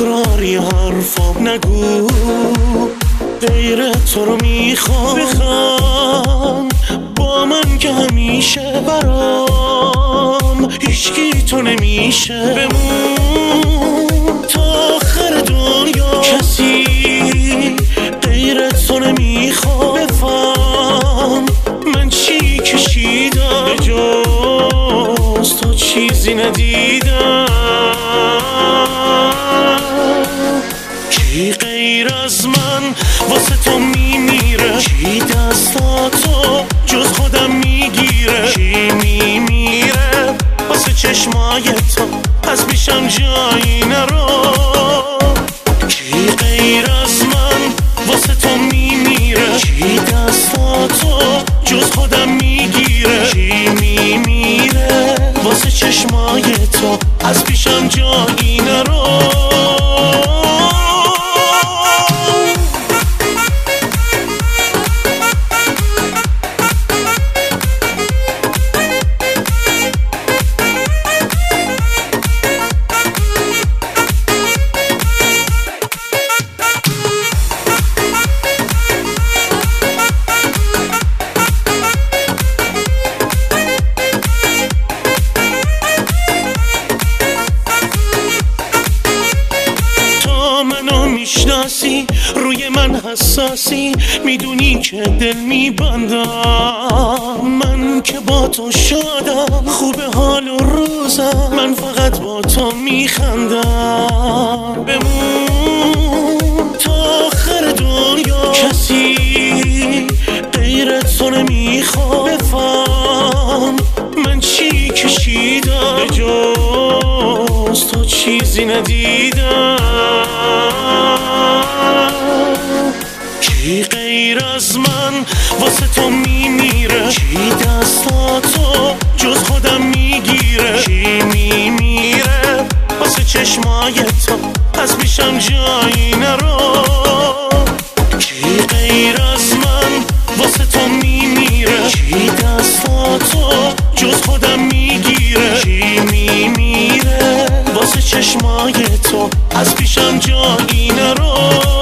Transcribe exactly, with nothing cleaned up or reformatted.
تکراری حرفام نگو، غیر تو رو میخوام بخوام با من که همیشه برام هیچکی تو نمیشه. بمون تا آخر دنیا، کسی غیر تو نمیخوام بفهم من چی کشیدم، به جز تو چیزی ندیدم. کی غیر از من واسه تو میمیره، کی دستاتو جز خودم میگیره، کی میمیره واسه چشمای تو از پیشم جایی نرو. کی غیر از من واسه تو میمیره، کی دستاتو جز خودم میگیره، کی میمیره واسه چشمای تو از پیشم جایی نرو. میشناسی روی من حساسی، میدونی که دل میبندم من که با تو شادم، خوبه حال و روزم من فقط با تو میخندم. بمون تا آخر دنیا، کسی غیر تو نمیخوام بفهم من چی کشیدم، به جز تو چیزی ندیدم. کی غیر از من واسه تو میمیره، کی دستاتو جز خودم میگیره، کی میمیره واسه چشمای تو از پیشم جایی نرو. کی غیر از من واسه تو میمیره، کی دستاتو جز خودم میگیره، کی میمیره واسه چشمای تو از پیشم جایی نرو.